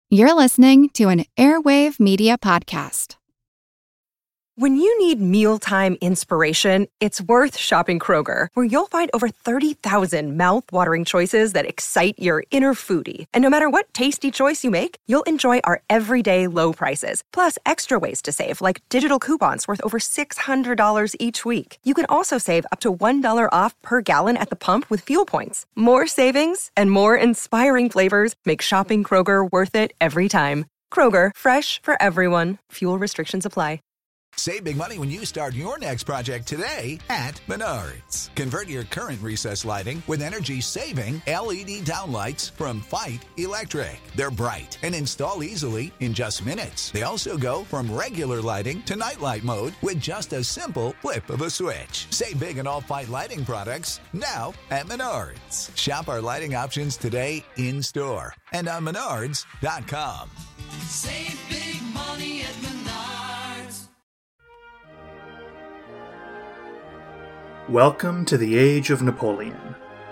You're listening to an Airwave Media Podcast. When you need mealtime inspiration, it's worth shopping Kroger, where you'll find over 30,000 mouth-watering choices that excite your inner foodie. And no matter what tasty choice you make, you'll enjoy our everyday low prices, plus extra ways to save, like digital coupons worth over $600 each week. You can also save up to $1 off per gallon at the pump with fuel points. More savings and more inspiring flavors make shopping Kroger worth it every time. Kroger, fresh for everyone. Fuel restrictions apply. Save big money when you start your next project today at Menards. Convert your current recessed lighting with energy-saving LED downlights from Fight Electric. They're bright and install easily in just minutes. They also go from regular lighting to nightlight mode with just a simple flip of a switch. Save big on all Fight lighting products now at Menards. Shop our lighting options today in-store and on Menards.com. Save big money at Menards. Welcome to the Age of Napoleon.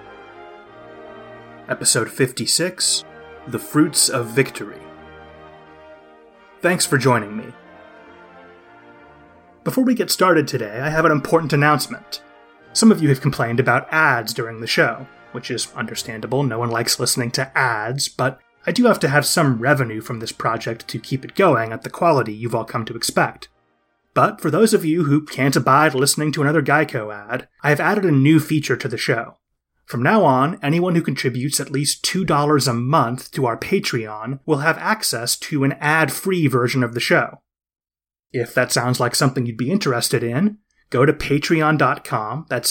Episode 56, The Fruits of Victory. Thanks for joining me. Before we get started today, I have an important announcement. Some of you have complained about ads during the show, which is understandable. No one likes listening to ads, but I do have to have some revenue from this project to keep it going at the quality you've all come to expect. But for those of you who can't abide listening to another Geico ad, I have added a new feature to the show. From now on, anyone who contributes at least $2 a month to our Patreon will have access to an ad-free version of the show. If that sounds like something you'd be interested in, go to patreon.com, that's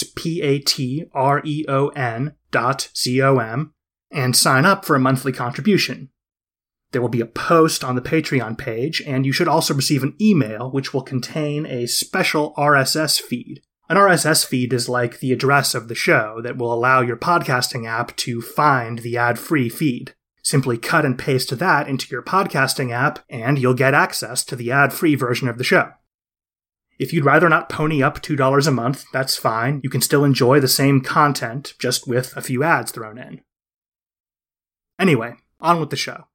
patreon.com, and sign up for a monthly contribution. There will be a post on the Patreon page, and you should also receive an email which will contain a special RSS feed. An RSS feed is like the address of the show that will allow your podcasting app to find the ad-free feed. Simply cut and paste that into your podcasting app, and you'll get access to the ad-free version of the show. If you'd rather not pony up $2 a month, that's fine. You can still enjoy the same content, just with a few ads thrown in. Anyway, on with the show.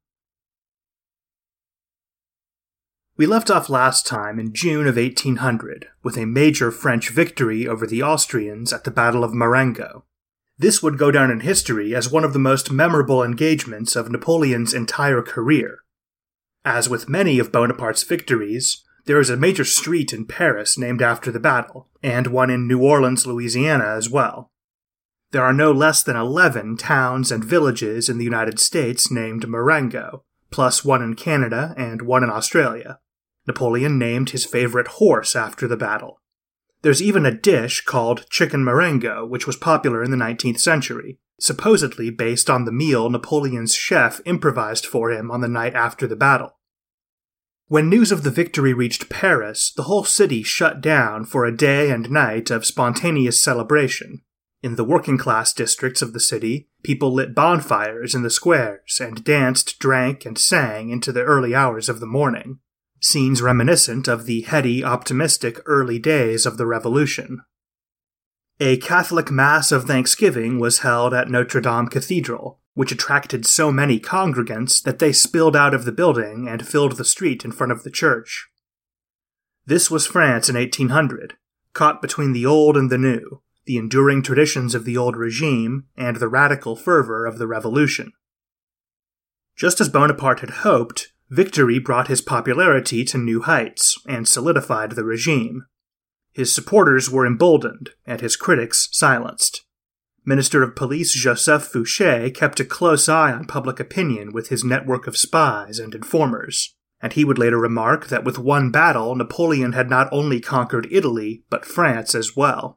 We left off last time in June of 1800 with a major French victory over the Austrians at the Battle of Marengo. This would go down in history as one of the most memorable engagements of Napoleon's entire career. As with many of Bonaparte's victories, there is a major street in Paris named after the battle, and one in New Orleans, Louisiana as well. There are no less than 11 towns and villages in the United States named Marengo, plus one in Canada and one in Australia. Napoleon named his favorite horse after the battle. There's even a dish called chicken Marengo, which was popular in the 19th century, supposedly based on the meal Napoleon's chef improvised for him on the night after the battle. When news of the victory reached Paris, the whole city shut down for a day and night of spontaneous celebration. In the working-class districts of the city, people lit bonfires in the squares and danced, drank, and sang into the early hours of the morning. Scenes reminiscent of the heady, optimistic early days of the Revolution. A Catholic Mass of Thanksgiving was held at Notre Dame Cathedral, which attracted so many congregants that they spilled out of the building and filled the street in front of the church. This was France in 1800, caught between the old and the new, the enduring traditions of the old regime and the radical fervor of the Revolution. Just as Bonaparte had hoped, victory brought his popularity to new heights and solidified the regime. His supporters were emboldened, and his critics silenced. Minister of Police Joseph Fouché kept a close eye on public opinion with his network of spies and informers, and he would later remark that with one battle, Napoleon had not only conquered Italy, but France as well.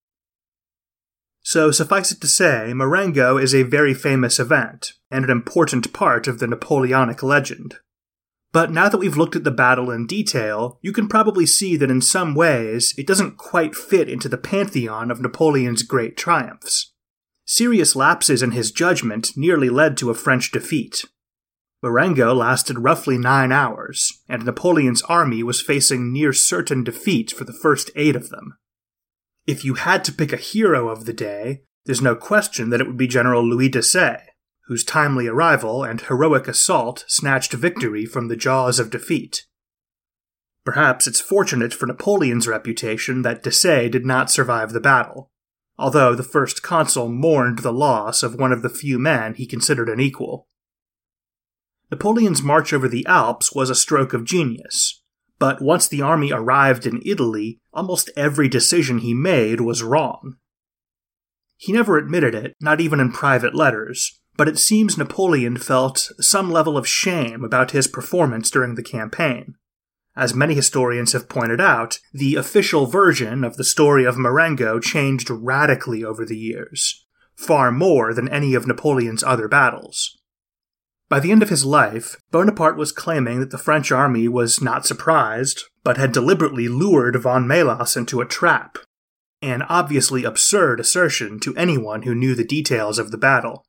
So suffice it to say, Marengo is a very famous event, and an important part of the Napoleonic legend. But now that we've looked at the battle in detail, you can probably see that in some ways it doesn't quite fit into the pantheon of Napoleon's great triumphs. Serious lapses in his judgment nearly led to a French defeat. Marengo lasted roughly 9 hours, and Napoleon's army was facing near certain defeat for the first 8 of them. If you had to pick a hero of the day, there's no question that it would be General Louis Desaix, whose timely arrival and heroic assault snatched victory from the jaws of defeat. Perhaps it's fortunate for Napoleon's reputation that Desaix did not survive the battle, although the first consul mourned the loss of one of the few men he considered an equal. Napoleon's march over the Alps was a stroke of genius, but once the army arrived in Italy, almost every decision he made was wrong. He never admitted it, not even in private letters, but it seems Napoleon felt some level of shame about his performance during the campaign. As many historians have pointed out, the official version of the story of Marengo changed radically over the years, far more than any of Napoleon's other battles. By the end of his life, Bonaparte was claiming that the French army was not surprised, but had deliberately lured von Melas into a trap, an obviously absurd assertion to anyone who knew the details of the battle.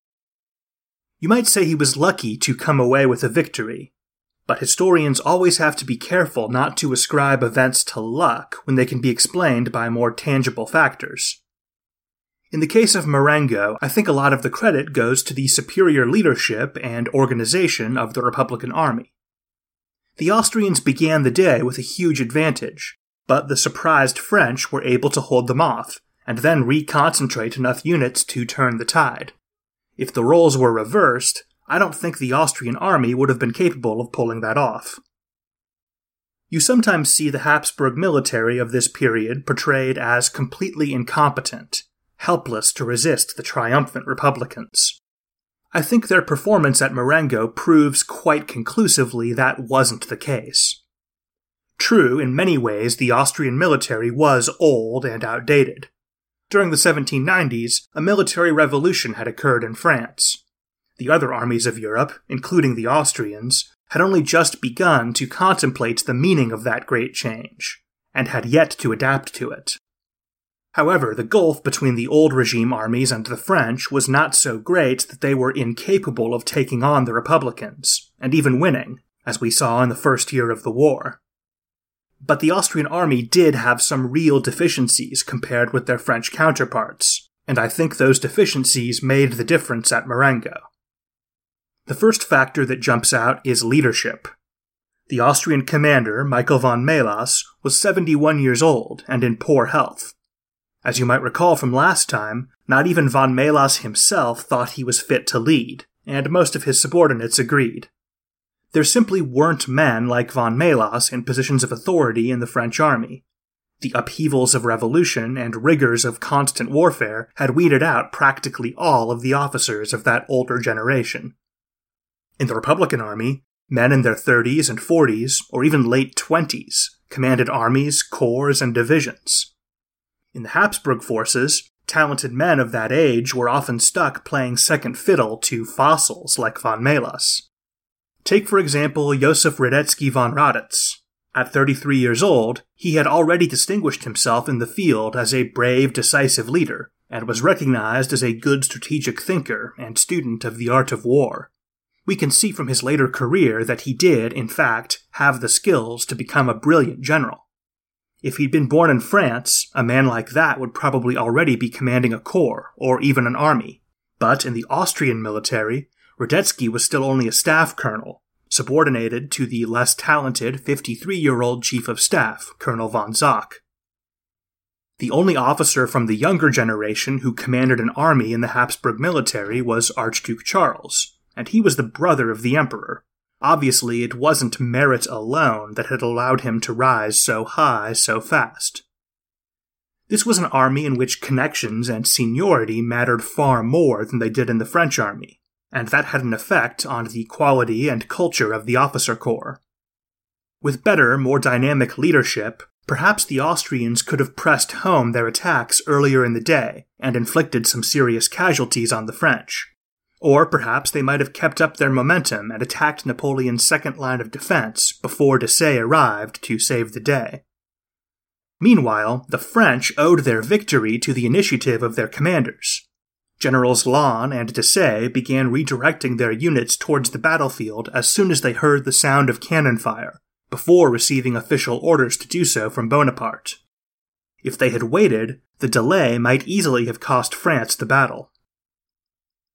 You might say he was lucky to come away with a victory, but historians always have to be careful not to ascribe events to luck when they can be explained by more tangible factors. In the case of Marengo, I think a lot of the credit goes to the superior leadership and organization of the Republican Army. The Austrians began the day with a huge advantage, but the surprised French were able to hold them off, and then reconcentrate enough units to turn the tide. If the roles were reversed, I don't think the Austrian army would have been capable of pulling that off. You sometimes see the Habsburg military of this period portrayed as completely incompetent, helpless to resist the triumphant Republicans. I think their performance at Marengo proves quite conclusively that wasn't the case. True, in many ways the Austrian military was old and outdated. During the 1790s, a military revolution had occurred in France. The other armies of Europe, including the Austrians, had only just begun to contemplate the meaning of that great change, and had yet to adapt to it. However, the gulf between the old regime armies and the French was not so great that they were incapable of taking on the Republicans, and even winning, as we saw in the first year of the war. But the Austrian army did have some real deficiencies compared with their French counterparts, and I think those deficiencies made the difference at Marengo. The first factor that jumps out is leadership. The Austrian commander, Michael von Melas, was 71 years old and in poor health. As you might recall from last time, not even von Melas himself thought he was fit to lead, and most of his subordinates agreed. There simply weren't men like von Melas in positions of authority in the French army. The upheavals of revolution and rigors of constant warfare had weeded out practically all of the officers of that older generation. In the Republican Army, men in their 30s and 40s, or even late 20s, commanded armies, corps, and divisions. In the Habsburg forces, talented men of that age were often stuck playing second fiddle to fossils like von Melas. Take, for example, Josef Radetzky von Raditz. At 33 years old, he had already distinguished himself in the field as a brave, decisive leader, and was recognized as a good strategic thinker and student of the art of war. We can see from his later career that he did, in fact, have the skills to become a brilliant general. If he'd been born in France, a man like that would probably already be commanding a corps, or even an army. But in the Austrian military, Radetzky was still only a staff colonel, subordinated to the less talented 53-year-old chief of staff, Colonel von Zach. The only officer from the younger generation who commanded an army in the Habsburg military was Archduke Charles, and he was the brother of the emperor. Obviously, it wasn't merit alone that had allowed him to rise so high so fast. This was an army in which connections and seniority mattered far more than they did in the French army, and that had an effect on the quality and culture of the officer corps. With better, more dynamic leadership, perhaps the Austrians could have pressed home their attacks earlier in the day and inflicted some serious casualties on the French. Or perhaps they might have kept up their momentum and attacked Napoleon's second line of defense before Desaix arrived to save the day. Meanwhile, the French owed their victory to the initiative of their commanders. Generals Lannes and Desaix began redirecting their units towards the battlefield as soon as they heard the sound of cannon fire, before receiving official orders to do so from Bonaparte. If they had waited, the delay might easily have cost France the battle.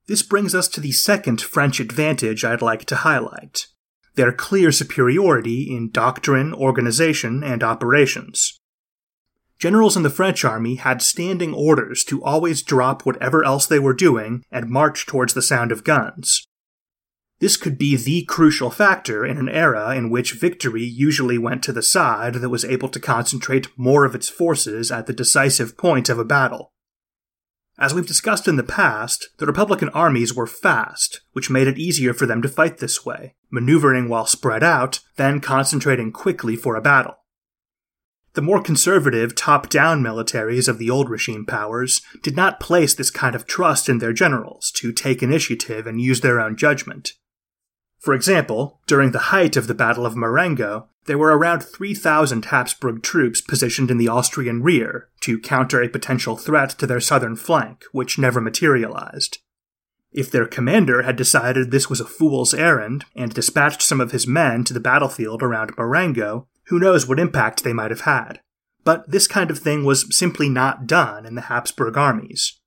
This brings us to the second French advantage I'd like to highlight: their clear superiority in doctrine, organization, and operations. Generals in the French army had standing orders to always drop whatever else they were doing and march towards the sound of guns. This could be the crucial factor in an era in which victory usually went to the side that was able to concentrate more of its forces at the decisive point of a battle. As we've discussed in the past, the Republican armies were fast, which made it easier for them to fight this way, maneuvering while spread out, then concentrating quickly for a battle. The more conservative, top-down militaries of the old regime powers did not place this kind of trust in their generals to take initiative and use their own judgment. For example, during the height of the Battle of Marengo, there were around 3,000 Habsburg troops positioned in the Austrian rear to counter a potential threat to their southern flank, which never materialized. If their commander had decided this was a fool's errand and dispatched some of his men to the battlefield around Marengo, who knows what impact they might have had. But this kind of thing was simply not done in the Habsburg armies.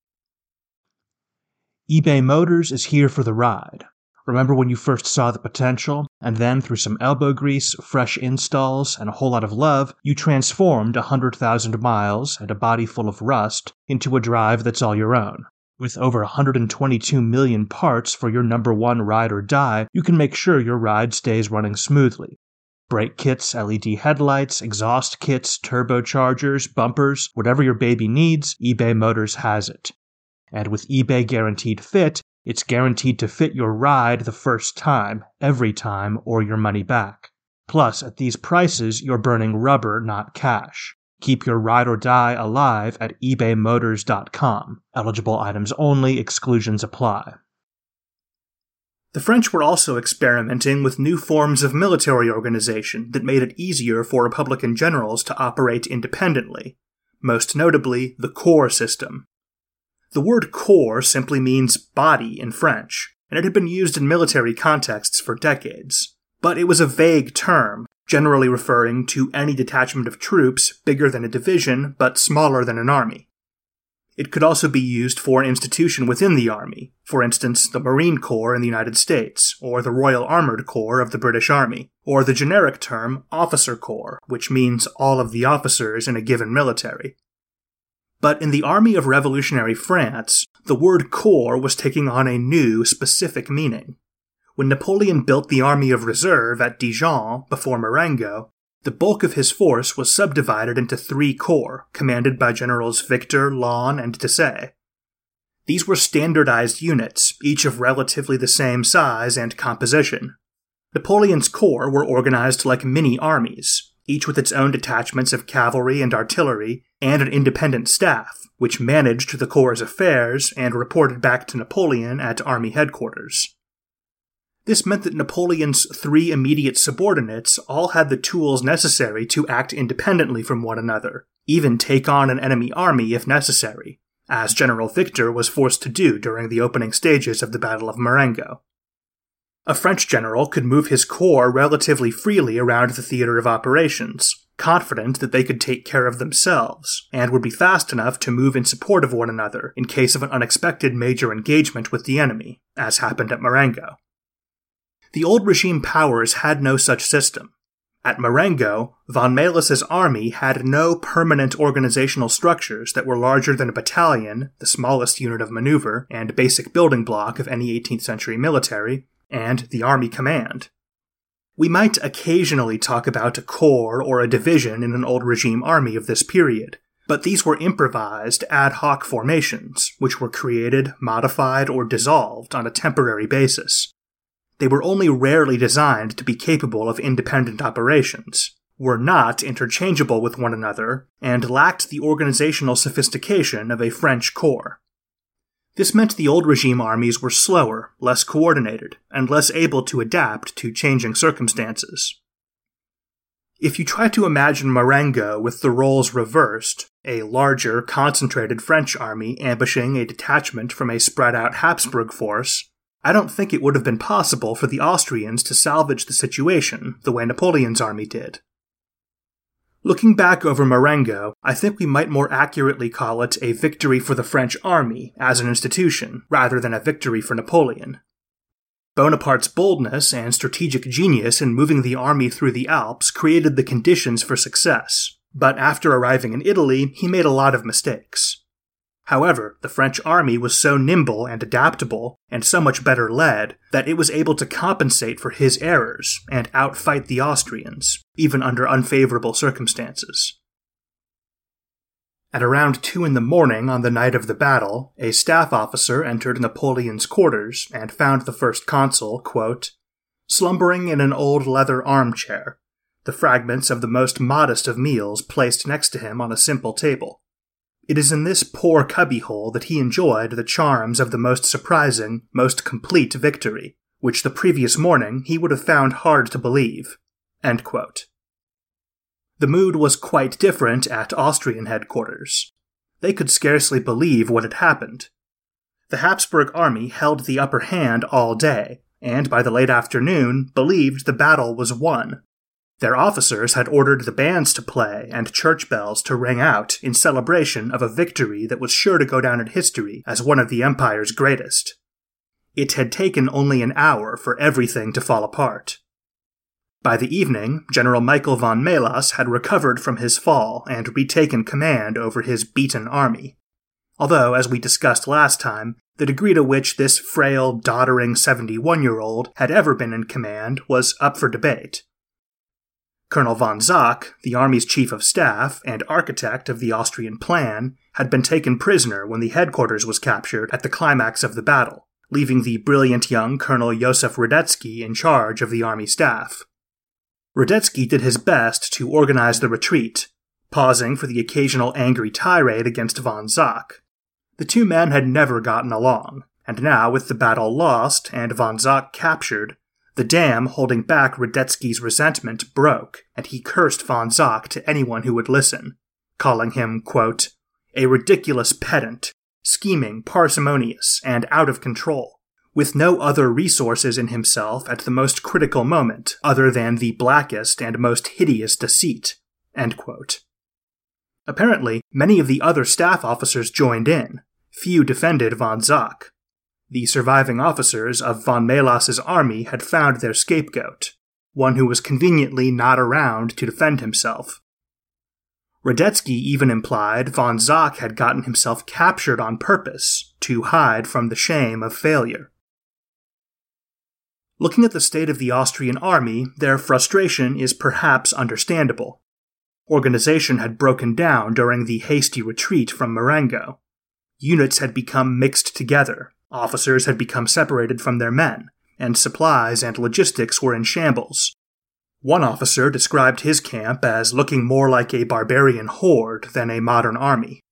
eBay Motors is here for the ride. Remember when you first saw the potential, and then through some elbow grease, fresh installs, and a whole lot of love, you transformed 100,000 miles and a body full of rust into a drive that's all your own. With over 122 million parts for your number one ride or die, you can make sure your ride stays running smoothly. Brake kits, LED headlights, exhaust kits, turbochargers, bumpers, whatever your baby needs, eBay Motors has it. And with eBay Guaranteed Fit, it's guaranteed to fit your ride the first time, every time, or your money back. Plus, at these prices, you're burning rubber, not cash. Keep your ride or die alive at ebaymotors.com. Eligible items only, exclusions apply. The French were also experimenting with new forms of military organization that made it easier for Republican generals to operate independently, most notably the corps system. The word corps simply means body in French, and it had been used in military contexts for decades. But it was a vague term, generally referring to any detachment of troops bigger than a division but smaller than an army. It could also be used for an institution within the army, for instance, the Marine Corps in the United States, or the Royal Armoured Corps of the British Army, or the generic term Officer Corps, which means all of the officers in a given military. But in the Army of Revolutionary France, the word corps was taking on a new, specific meaning. When Napoleon built the Army of Reserve at Dijon before Marengo, the bulk of his force was subdivided into 3 corps, commanded by Generals Victor, Laon, and Desaix. These were standardized units, each of relatively the same size and composition. Napoleon's corps were organized like mini-armies, each with its own detachments of cavalry and artillery, and an independent staff, which managed the corps' affairs and reported back to Napoleon at army headquarters. This meant that Napoleon's 3 immediate subordinates all had the tools necessary to act independently from one another, even take on an enemy army if necessary, as General Victor was forced to do during the opening stages of the Battle of Marengo. A French general could move his corps relatively freely around the theater of operations, confident that they could take care of themselves, and would be fast enough to move in support of one another in case of an unexpected major engagement with the enemy, as happened at Marengo. The old regime powers had no such system. At Marengo, von Melis's army had no permanent organizational structures that were larger than a battalion, the smallest unit of maneuver and basic building block of any 18th century military, and the army command. We might occasionally talk about a corps or a division in an old regime army of this period, but these were improvised ad hoc formations, which were created, modified, or dissolved on a temporary basis. They were only rarely designed to be capable of independent operations, were not interchangeable with one another, and lacked the organizational sophistication of a French corps. This meant the old regime armies were slower, less coordinated, and less able to adapt to changing circumstances. If you try to imagine Marengo with the roles reversed, a larger, concentrated French army ambushing a detachment from a spread-out Habsburg force, I don't think it would have been possible for the Austrians to salvage the situation the way Napoleon's army did. Looking back over Marengo, I think we might more accurately call it a victory for the French army as an institution, rather than a victory for Napoleon. Bonaparte's boldness and strategic genius in moving the army through the Alps created the conditions for success, but after arriving in Italy, he made a lot of mistakes. However, the French army was so nimble and adaptable, and so much better led, that it was able to compensate for his errors and outfight the Austrians, even under unfavorable circumstances. At around 2 a.m. on the night of the battle, a staff officer entered Napoleon's quarters and found the first consul, quote, slumbering in an old leather armchair, the fragments of the most modest of meals placed next to him on a simple table. It is in this poor cubbyhole that he enjoyed the charms of the most surprising, most complete victory, which the previous morning he would have found hard to believe. End quote. The mood was quite different at Austrian headquarters. They could scarcely believe what had happened. The Habsburg army held the upper hand all day, and by the late afternoon believed the battle was won. Their officers had ordered the bands to play and church bells to ring out in celebration of a victory that was sure to go down in history as one of the empire's greatest. It had taken only an hour for everything to fall apart. By the evening, General Michael von Melas had recovered from his fall and retaken command over his beaten army. Although, as we discussed last time, the degree to which this frail, doddering 71-year-old had ever been in command was up for debate. Colonel von Zach, the army's chief of staff and architect of the Austrian plan, had been taken prisoner when the headquarters was captured at the climax of the battle, leaving the brilliant young Colonel Josef Radetzky in charge of the army staff. Radetzky did his best to organize the retreat, pausing for the occasional angry tirade against von Zach. The two men had never gotten along, and now with the battle lost and von Zach captured, the dam holding back Radetzky's resentment broke, and he cursed von Zach to anyone who would listen, calling him, quote, a ridiculous pedant, scheming, parsimonious, and out of control, with no other resources in himself at the most critical moment other than the blackest and most hideous deceit, end quote. Apparently, many of the other staff officers joined in. Few defended von Zach. The surviving officers of von Melas's army had found their scapegoat, one who was conveniently not around to defend himself. Radetzky even implied von Zach had gotten himself captured on purpose to hide from the shame of failure. Looking at the state of the Austrian army, their frustration is perhaps understandable. Organization had broken down during the hasty retreat from Marengo. Units had become mixed together. Officers had become separated from their men, and supplies and logistics were in shambles. One officer described his camp as looking more like a barbarian horde than a modern army.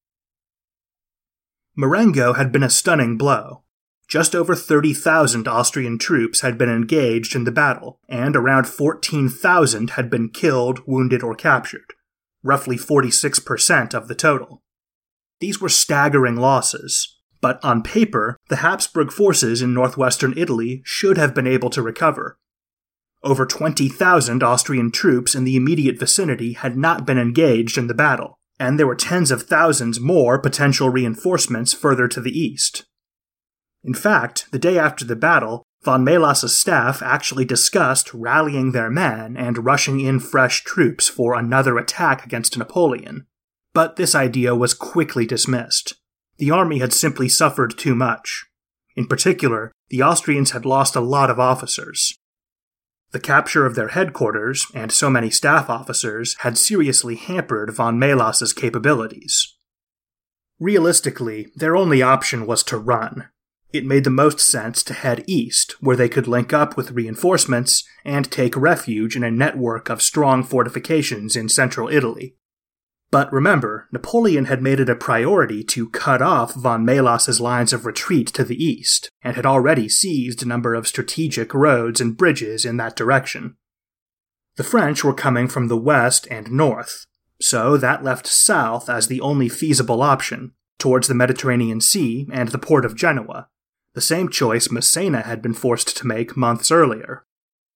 Marengo had been a stunning blow. Just over 30,000 Austrian troops had been engaged in the battle, and around 14,000 had been killed, wounded, or captured, roughly 46% of the total. These were staggering losses. But on paper, the Habsburg forces in northwestern Italy should have been able to recover. Over 20,000 Austrian troops in the immediate vicinity had not been engaged in the battle, and there were tens of thousands more potential reinforcements further to the east. In fact, the day after the battle, von Melas's staff actually discussed rallying their men and rushing in fresh troops for another attack against Napoleon. But this idea was quickly dismissed. The army had simply suffered too much. In particular, the Austrians had lost a lot of officers. The capture of their headquarters, and so many staff officers, had seriously hampered von Melas's capabilities. Realistically, their only option was to run. It made the most sense to head east, where they could link up with reinforcements and take refuge in a network of strong fortifications in central Italy. But remember, Napoleon had made it a priority to cut off von Melas's lines of retreat to the east, and had already seized a number of strategic roads and bridges in that direction. The French were coming from the west and north, so that left south as the only feasible option, towards the Mediterranean Sea and the port of Genoa, the same choice Massena had been forced to make months earlier.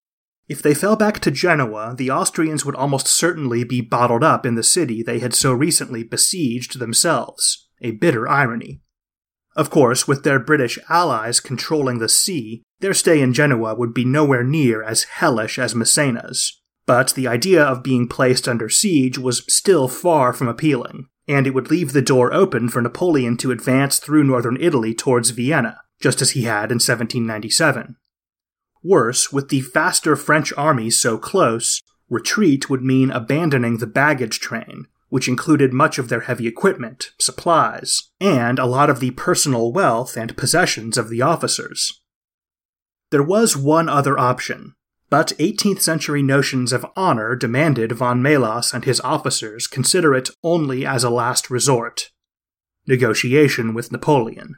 If they fell back to Genoa, the Austrians would almost certainly be bottled up in the city they had so recently besieged themselves, a bitter irony. Of course, with their British allies controlling the sea, their stay in Genoa would be nowhere near as hellish as Massena's. But the idea of being placed under siege was still far from appealing, and it would leave the door open for Napoleon to advance through northern Italy towards Vienna, just as he had in 1797. Worse, with the faster French army so close, retreat would mean abandoning the baggage train, which included much of their heavy equipment, supplies, and a lot of the personal wealth and possessions of the officers. There was one other option, but 18th century notions of honor demanded von Melas and his officers consider it only as a last resort: negotiation with Napoleon.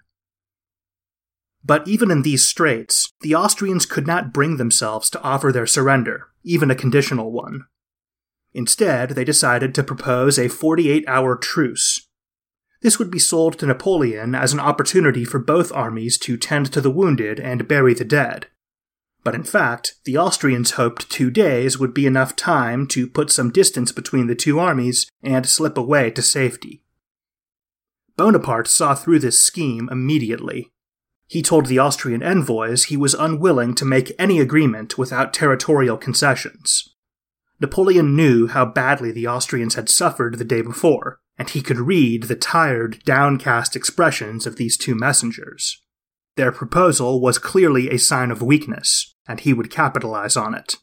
But even in these straits, the Austrians could not bring themselves to offer their surrender, even a conditional one. Instead, they decided to propose a 48-hour truce. This would be sold to Napoleon as an opportunity for both armies to tend to the wounded and bury the dead. But in fact, the Austrians hoped 2 days would be enough time to put some distance between the two armies and slip away to safety. Bonaparte saw through this scheme immediately. He told the Austrian envoys he was unwilling to make any agreement without territorial concessions. Napoleon knew how badly the Austrians had suffered the day before, and he could read the tired, downcast expressions of these two messengers. Their proposal was clearly a sign of weakness, and he would capitalize on it.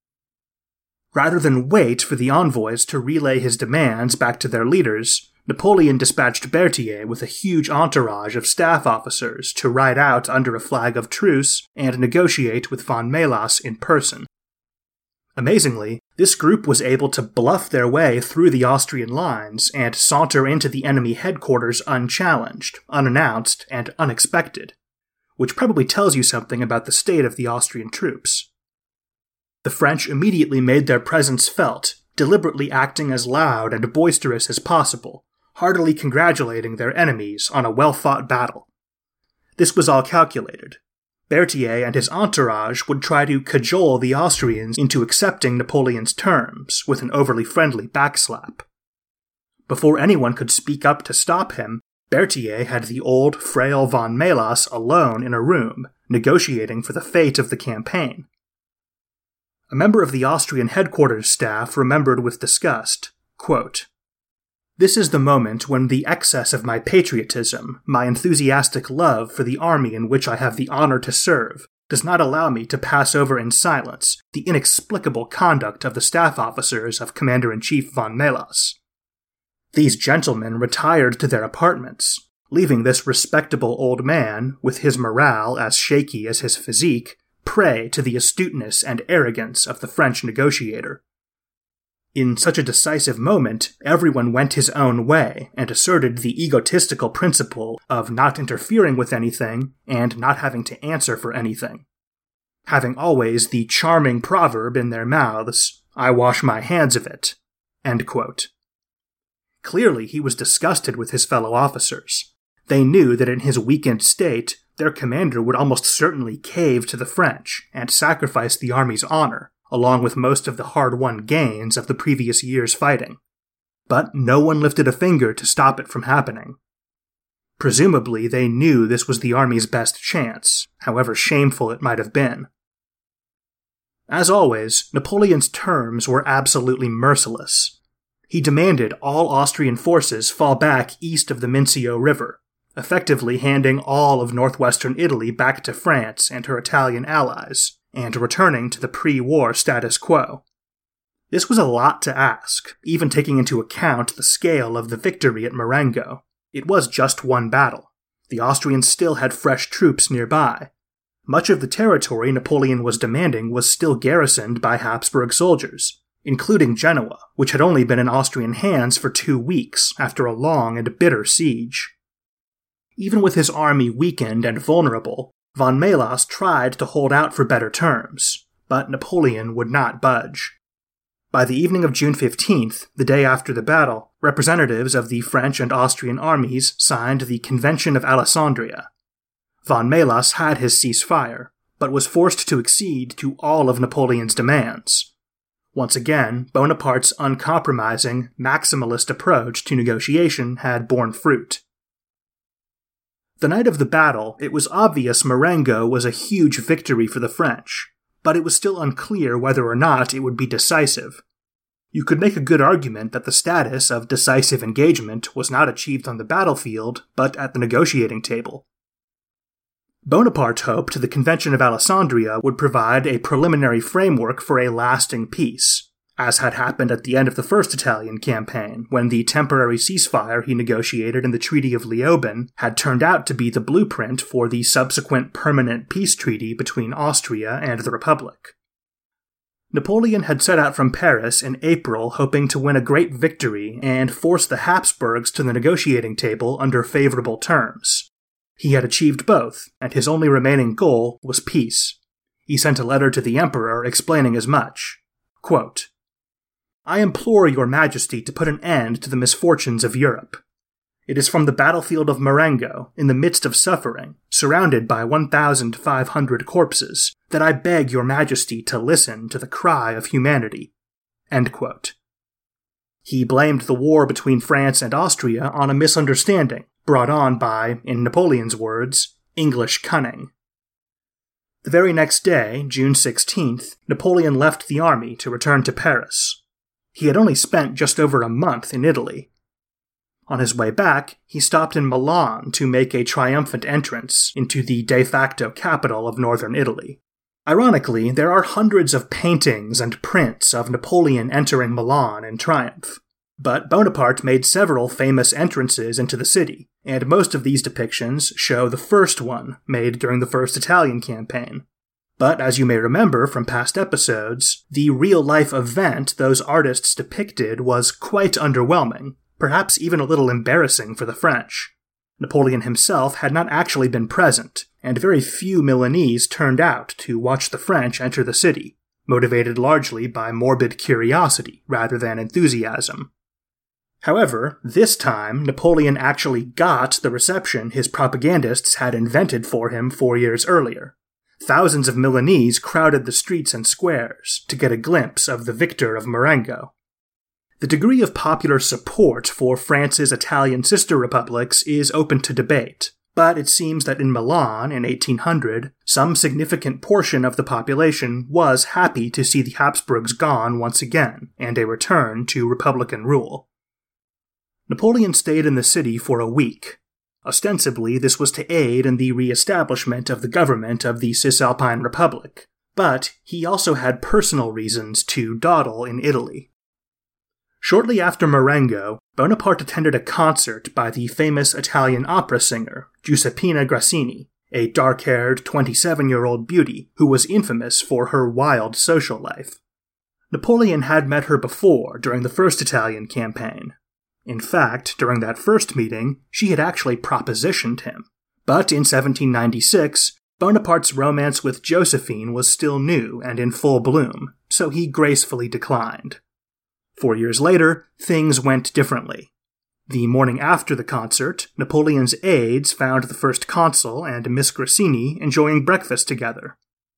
Rather than wait for the envoys to relay his demands back to their leaders, Napoleon dispatched Berthier with a huge entourage of staff officers to ride out under a flag of truce and negotiate with von Melas in person. Amazingly, this group was able to bluff their way through the Austrian lines and saunter into the enemy headquarters unchallenged, unannounced, and unexpected, which probably tells you something about the state of the Austrian troops. The French immediately made their presence felt, deliberately acting as loud and boisterous as possible, heartily congratulating their enemies on a well-fought battle. This was all calculated. Berthier and his entourage would try to cajole the Austrians into accepting Napoleon's terms with an overly friendly backslap. Before anyone could speak up to stop him, Berthier had the old, frail von Melas alone in a room, negotiating for the fate of the campaign. A member of the Austrian headquarters staff remembered with disgust, quote, "This is the moment when the excess of my patriotism, my enthusiastic love for the army in which I have the honor to serve, does not allow me to pass over in silence the inexplicable conduct of the staff officers of Commander-in-Chief von Melas. These gentlemen retired to their apartments, leaving this respectable old man, with his morale as shaky as his physique, prey to the astuteness and arrogance of the French negotiator. In such a decisive moment, everyone went his own way and asserted the egotistical principle of not interfering with anything and not having to answer for anything, having always the charming proverb in their mouths, 'I wash my hands of it.'" End quote. Clearly, he was disgusted with his fellow officers. They knew that in his weakened state, their commander would almost certainly cave to the French and sacrifice the army's honor, along with most of the hard-won gains of the previous year's fighting. But no one lifted a finger to stop it from happening. Presumably, they knew this was the army's best chance, however shameful it might have been. As always, Napoleon's terms were absolutely merciless. He demanded all Austrian forces fall back east of the Mincio River, effectively handing all of northwestern Italy back to France and her Italian allies, and returning to the pre-war status quo. This was a lot to ask, even taking into account the scale of the victory at Marengo. It was just one battle. The Austrians still had fresh troops nearby. Much of the territory Napoleon was demanding was still garrisoned by Habsburg soldiers, including Genoa, which had only been in Austrian hands for 2 weeks after a long and bitter siege. Even with his army weakened and vulnerable, von Melas tried to hold out for better terms, but Napoleon would not budge. By the evening of June 15th, the day after the battle, representatives of the French and Austrian armies signed the Convention of Alessandria. Von Melas had his ceasefire, but was forced to accede to all of Napoleon's demands. Once again, Bonaparte's uncompromising, maximalist approach to negotiation had borne fruit. The night of the battle, it was obvious Marengo was a huge victory for the French, but it was still unclear whether or not it would be decisive. You could make a good argument that the status of decisive engagement was not achieved on the battlefield, but at the negotiating table. Bonaparte hoped the Convention of Alessandria would provide a preliminary framework for a lasting peace, as had happened at the end of the First Italian campaign, when the temporary ceasefire he negotiated in the Treaty of Leoben had turned out to be the blueprint for the subsequent permanent peace treaty between Austria and the Republic. Napoleon had set out from Paris in April hoping to win a great victory and force the Habsburgs to the negotiating table under favorable terms. He had achieved both, and his only remaining goal was peace. He sent a letter to the Emperor explaining as much. Quote, "I implore your Majesty to put an end to the misfortunes of Europe. It is from the battlefield of Marengo, in the midst of suffering, surrounded by 1,500 corpses, that I beg your Majesty to listen to the cry of humanity." End quote. He blamed the war between France and Austria on a misunderstanding brought on by, in Napoleon's words, English cunning. The very next day, June 16th, Napoleon left the army to return to Paris. He had only spent just over a month in Italy. On his way back, he stopped in Milan to make a triumphant entrance into the de facto capital of northern Italy. Ironically, there are hundreds of paintings and prints of Napoleon entering Milan in triumph. But Bonaparte made several famous entrances into the city, and most of these depictions show the first one made during the First Italian campaign. But as you may remember from past episodes, the real-life event those artists depicted was quite underwhelming, perhaps even a little embarrassing for the French. Napoleon himself had not actually been present, and very few Milanese turned out to watch the French enter the city, motivated largely by morbid curiosity rather than enthusiasm. However, this time Napoleon actually got the reception his propagandists had invented for him 4 years earlier. Thousands of Milanese crowded the streets and squares to get a glimpse of the victor of Marengo. The degree of popular support for France's Italian sister republics is open to debate, but it seems that in Milan in 1800, some significant portion of the population was happy to see the Habsburgs gone once again, and a return to republican rule. Napoleon stayed in the city for a week. Ostensibly, this was to aid in the re-establishment of the government of the Cisalpine Republic, but he also had personal reasons to dawdle in Italy. Shortly after Marengo, Bonaparte attended a concert by the famous Italian opera singer, Giuseppina Grassini, a dark-haired 27-year-old beauty who was infamous for her wild social life. Napoleon had met her before during the First Italian campaign. In fact, during that first meeting, she had actually propositioned him. But in 1796, Bonaparte's romance with Josephine was still new and in full bloom, so he gracefully declined. 4 years later, things went differently. The morning after the concert, Napoleon's aides found the first consul and Miss Grassini enjoying breakfast together.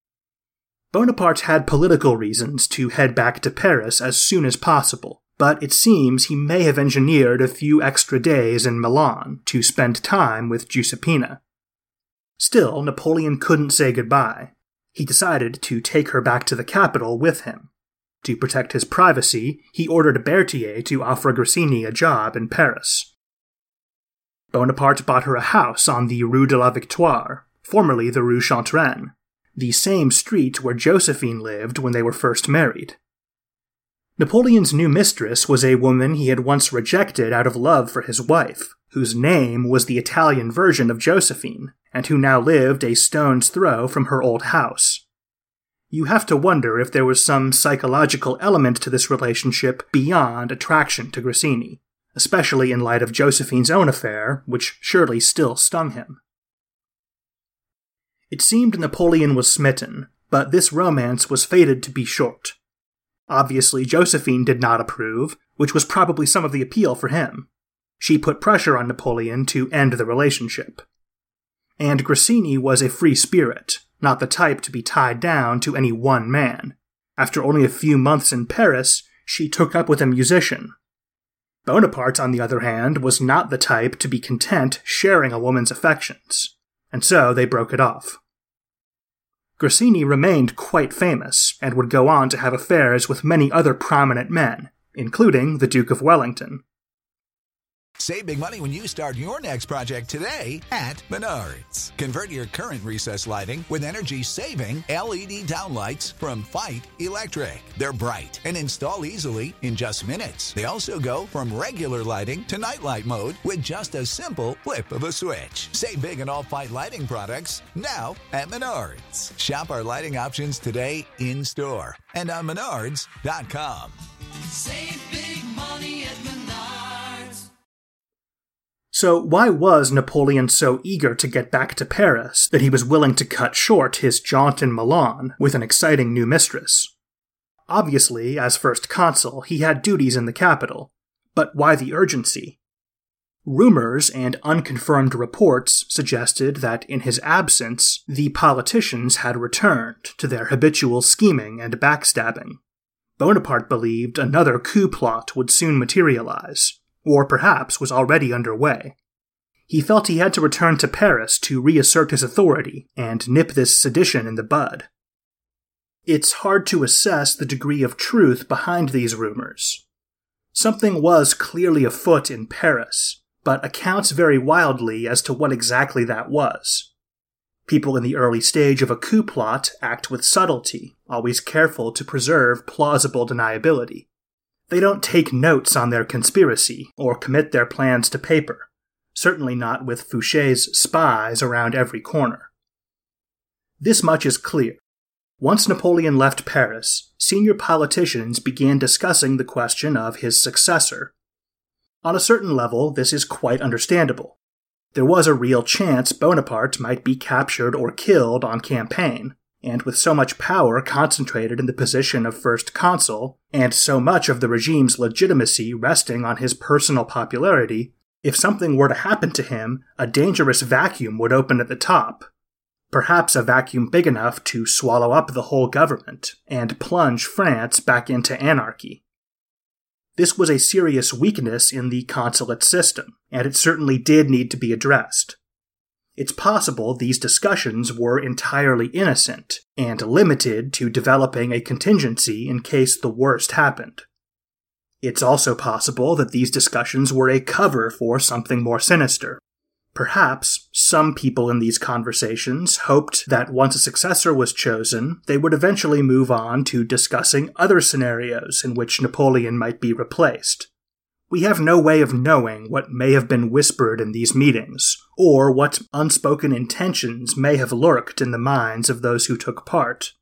Bonaparte had political reasons to head back to Paris as soon as possible, but it seems he may have engineered a few extra days in Milan to spend time with Giuseppina. Still, Napoleon couldn't say goodbye. He decided to take her back to the capital with him. To protect his privacy, he ordered Berthier to offer Grassini a job in Paris. Bonaparte bought her a house on the Rue de la Victoire, formerly the Rue Chantereine, the same street where Josephine lived when they were first married. Napoleon's new mistress was a woman he had once rejected out of love for his wife, whose name was the Italian version of Josephine, and who now lived a stone's throw from her old house. You have to wonder if there was some psychological element to this relationship beyond attraction to Grassini, especially in light of Josephine's own affair, which surely still stung him. It seemed Napoleon was smitten, but this romance was fated to be short. Obviously, Josephine did not approve, which was probably some of the appeal for him. She put pressure on Napoleon to end the relationship. And Grassini was a free spirit, not the type to be tied down to any one man. After only a few months in Paris, she took up with a musician. Bonaparte, on the other hand, was not the type to be content sharing a woman's affections, and so they broke it off. Grassini remained quite famous, and would go on to have affairs with many other prominent men, including the Duke of Wellington. Save big money when you start your next project today at Menards. Convert your current recessed lighting with energy-saving LED downlights from Fight Electric. They're bright and install easily in just minutes. They also go from regular lighting to nightlight mode with just a simple flip of a switch. Save big on all Fight lighting products now at Menards. Shop our lighting options today in-store and on Menards.com. Save big money at Menards. So why was Napoleon so eager to get back to Paris that he was willing to cut short his jaunt in Milan with an exciting new mistress? Obviously, as first consul, he had duties in the capital, but why the urgency? Rumors and unconfirmed reports suggested that in his absence, the politicians had returned to their habitual scheming and backstabbing. Bonaparte believed another coup plot would soon materialize, or perhaps was already underway. He felt he had to return to Paris to reassert his authority and nip this sedition in the bud. It's hard to assess the degree of truth behind these rumors. Something was clearly afoot in Paris, but accounts vary wildly as to what exactly that was. People in the early stage of a coup plot act with subtlety, always careful to preserve plausible deniability. They don't take notes on their conspiracy or commit their plans to paper, certainly not with Fouché's spies around every corner. This much is clear. Once Napoleon left Paris, senior politicians began discussing the question of his successor. On a certain level, this is quite understandable. There was a real chance Bonaparte might be captured or killed on campaign, and with so much power concentrated in the position of first consul, and so much of the regime's legitimacy resting on his personal popularity, if something were to happen to him, a dangerous vacuum would open at the top. Perhaps a vacuum big enough to swallow up the whole government, and plunge France back into anarchy. This was a serious weakness in the consulate system, and it certainly did need to be addressed. It's possible these discussions were entirely innocent and limited to developing a contingency in case the worst happened. It's also possible that these discussions were a cover for something more sinister. Perhaps some people in these conversations hoped that once a successor was chosen, they would eventually move on to discussing other scenarios in which Napoleon might be replaced. We have no way of knowing what may have been whispered in these meetings, or what unspoken intentions may have lurked in the minds of those who took part.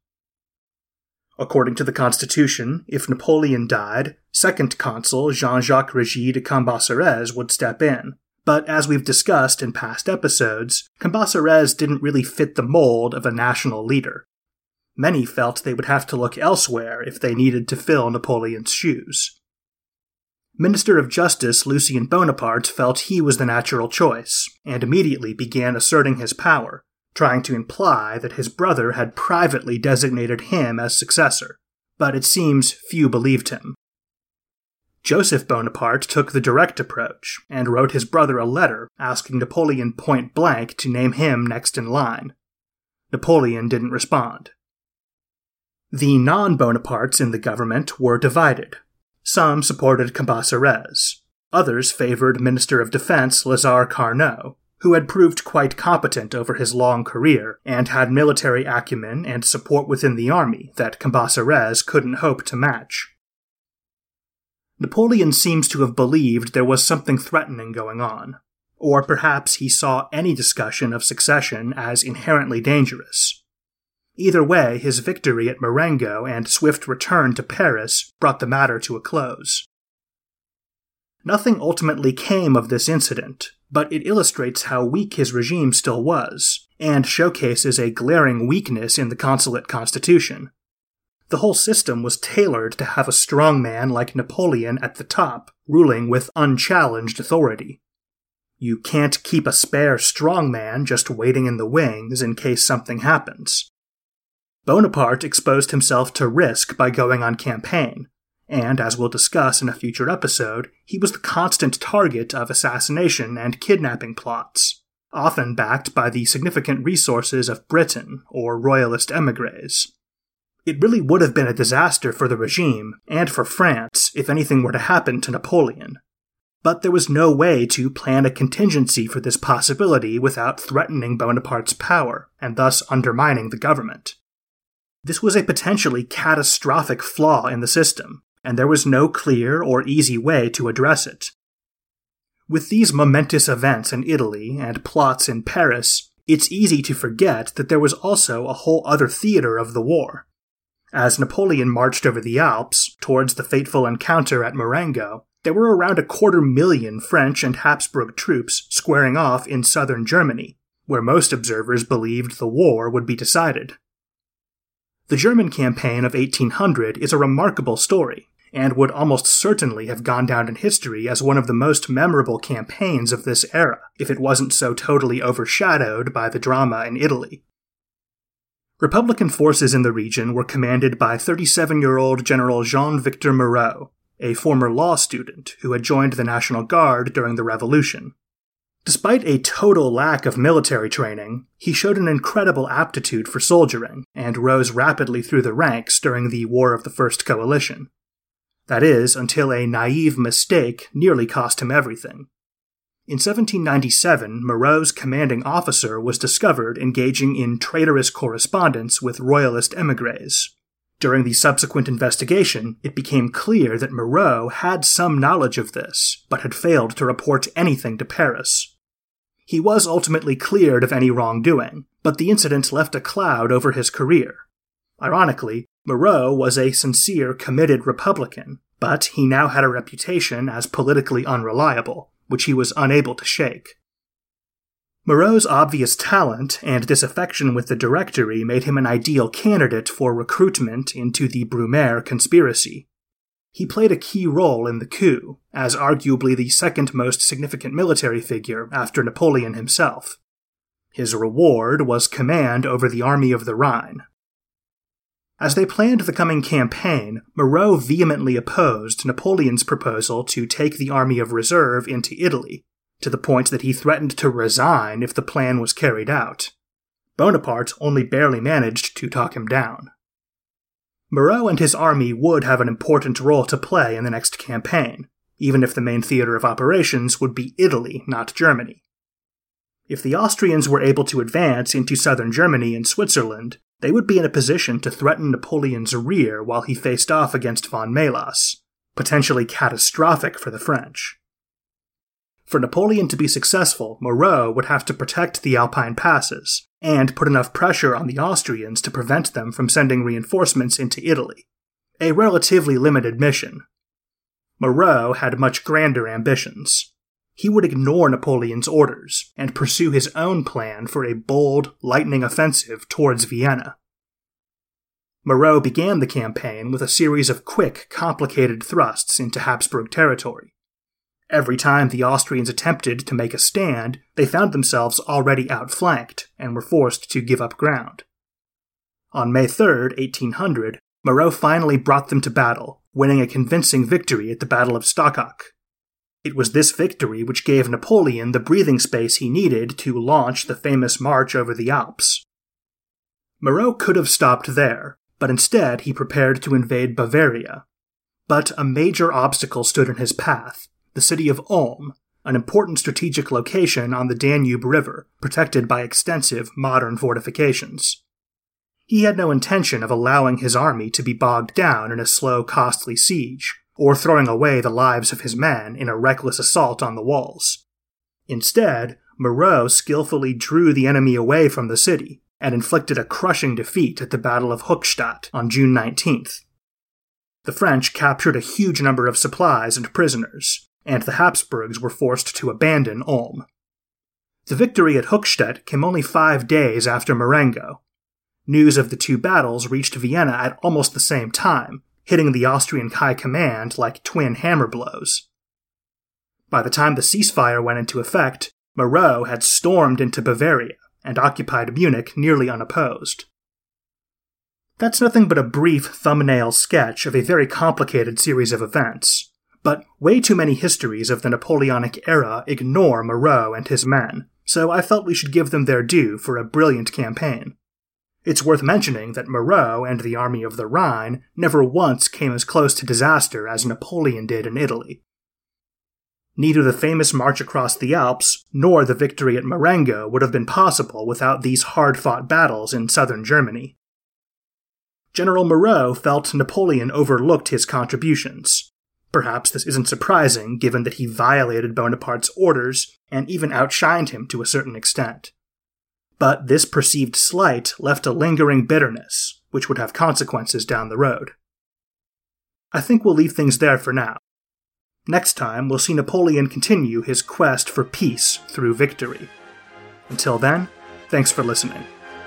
According to the Constitution, if Napoleon died, second consul Jean-Jacques Regis de Cambacérès would step in. But as we've discussed in past episodes, Cambacérès didn't really fit the mold of a national leader. Many felt they would have to look elsewhere if they needed to fill Napoleon's shoes. Minister of Justice Lucien Bonaparte felt he was the natural choice, and immediately began asserting his power, trying to imply that his brother had privately designated him as successor, but it seems few believed him. Joseph Bonaparte took the direct approach, and wrote his brother a letter asking Napoleon point blank to name him next in line. Napoleon didn't respond. The non-Bonapartes in the government were divided. Some supported Cambacérès. Others favored Minister of Defense Lazare Carnot, who had proved quite competent over his long career and had military acumen and support within the army that Cambacérès couldn't hope to match. Napoleon seems to have believed there was something threatening going on, or perhaps he saw any discussion of succession as inherently dangerous. Either way, his victory at Marengo and swift return to Paris brought the matter to a close. Nothing ultimately came of this incident, but it illustrates how weak his regime still was, and showcases a glaring weakness in the consulate constitution. The whole system was tailored to have a strong man like Napoleon at the top, ruling with unchallenged authority. You can't keep a spare strong man just waiting in the wings in case something happens. Bonaparte exposed himself to risk by going on campaign, and as we'll discuss in a future episode, he was the constant target of assassination and kidnapping plots, often backed by the significant resources of Britain or royalist émigrés. It really would have been a disaster for the regime and for France if anything were to happen to Napoleon. But there was no way to plan a contingency for this possibility without threatening Bonaparte's power, and thus undermining the government. This was a potentially catastrophic flaw in the system, and there was no clear or easy way to address it. With these momentous events in Italy and plots in Paris, it's easy to forget that there was also a whole other theater of the war. As Napoleon marched over the Alps towards the fateful encounter at Marengo, there were around 250,000 French and Habsburg troops squaring off in southern Germany, where most observers believed the war would be decided. The German campaign of 1800 is a remarkable story, and would almost certainly have gone down in history as one of the most memorable campaigns of this era, if it wasn't so totally overshadowed by the drama in Italy. Republican forces in the region were commanded by 37-year-old General Jean-Victor Moreau, a former law student who had joined the National Guard during the Revolution. Despite a total lack of military training, he showed an incredible aptitude for soldiering and rose rapidly through the ranks during the War of the First Coalition. That is, until a naive mistake nearly cost him everything. In 1797, Moreau's commanding officer was discovered engaging in traitorous correspondence with royalist émigrés. During the subsequent investigation, it became clear that Moreau had some knowledge of this, but had failed to report anything to Paris. He was ultimately cleared of any wrongdoing, but the incident left a cloud over his career. Ironically, Moreau was a sincere, committed Republican, but he now had a reputation as politically unreliable, which he was unable to shake. Moreau's obvious talent and disaffection with the Directory made him an ideal candidate for recruitment into the Brumaire conspiracy. He played a key role in the coup, as arguably the second most significant military figure after Napoleon himself. His reward was command over the Army of the Rhine. As they planned the coming campaign, Moreau vehemently opposed Napoleon's proposal to take the Army of Reserve into Italy, to the point that he threatened to resign if the plan was carried out. Bonaparte only barely managed to talk him down. Moreau and his army would have an important role to play in the next campaign, even if the main theater of operations would be Italy, not Germany. If the Austrians were able to advance into southern Germany and Switzerland, they would be in a position to threaten Napoleon's rear while he faced off against von Melas, potentially catastrophic for the French. For Napoleon to be successful, Moreau would have to protect the Alpine passes, and put enough pressure on the Austrians to prevent them from sending reinforcements into Italy. A relatively limited mission. Moreau had much grander ambitions. He would ignore Napoleon's orders and pursue his own plan for a bold, lightning offensive towards Vienna. Moreau began the campaign with a series of quick, complicated thrusts into Habsburg territory. Every time the Austrians attempted to make a stand, they found themselves already outflanked and were forced to give up ground. On May 3, 1800, Moreau finally brought them to battle, winning a convincing victory at the Battle of Stockach. It was this victory which gave Napoleon the breathing space he needed to launch the famous march over the Alps. Moreau could have stopped there, but instead he prepared to invade Bavaria. But a major obstacle stood in his path, the city of Ulm, an important strategic location on the Danube River, protected by extensive modern fortifications. He had no intention of allowing his army to be bogged down in a slow, costly siege, or throwing away the lives of his men in a reckless assault on the walls. Instead, Moreau skillfully drew the enemy away from the city, and inflicted a crushing defeat at the Battle of Hochstadt on June 19th. The French captured a huge number of supplies and prisoners, and the Habsburgs were forced to abandon Ulm. The victory at Hochstadt came only 5 days after Marengo. News of the two battles reached Vienna at almost the same time, hitting the Austrian high command like twin hammer blows. By the time the ceasefire went into effect, Moreau had stormed into Bavaria and occupied Munich nearly unopposed. That's nothing but a brief thumbnail sketch of a very complicated series of events. But way too many histories of the Napoleonic era ignore Moreau and his men, so I felt we should give them their due for a brilliant campaign. It's worth mentioning that Moreau and the Army of the Rhine never once came as close to disaster as Napoleon did in Italy. Neither the famous march across the Alps nor the victory at Marengo would have been possible without these hard-fought battles in southern Germany. General Moreau felt Napoleon overlooked his contributions. Perhaps this isn't surprising given that he violated Bonaparte's orders and even outshined him to a certain extent. But this perceived slight left a lingering bitterness, which would have consequences down the road. I think we'll leave things there for now. Next time, we'll see Napoleon continue his quest for peace through victory. Until then, thanks for listening.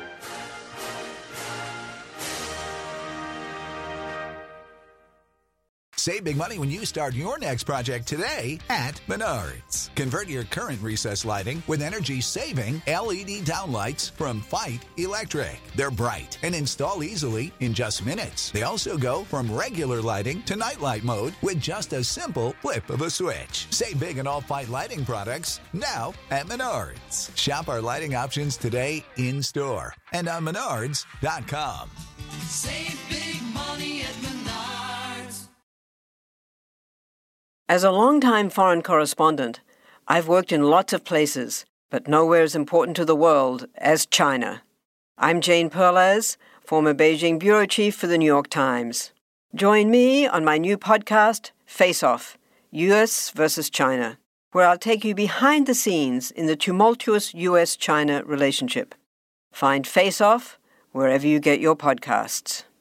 Save big money when you start your next project today at Menards. Convert your current recessed lighting with energy-saving LED downlights from Fight Electric. They're bright and install easily in just minutes. They also go from regular lighting to nightlight mode with just a simple flip of a switch. Save big on all Fight lighting products now at Menards. Shop our lighting options today in-store and on Menards.com. Save big money at Menards. As a longtime foreign correspondent, I've worked in lots of places, but nowhere as important to the world as China. I'm Jane Perlez, former Beijing bureau chief for the New York Times. Join me on my new podcast, Face Off, U.S. versus China, where I'll take you behind the scenes in the tumultuous U.S.-China relationship. Find Face Off wherever you get your podcasts.